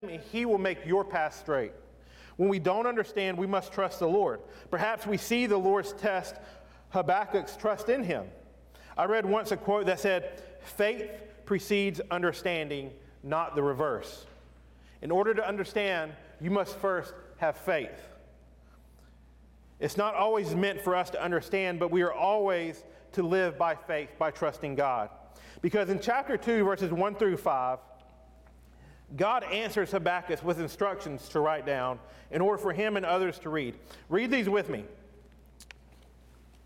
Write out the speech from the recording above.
He will make your path straight. When we don't understand, we must trust the Lord. Perhaps we see the Lord's test, Habakkuk's trust in him. I read once a quote that said, "Faith precedes understanding, not the reverse." In order to understand, you must first have faith. It's not always meant for us to understand, but we are always to live by faith, by trusting God. Because in chapter 2, verses 1 through 5, God answers Habakkuk with instructions to write down in order for him and others to read. Read these with me.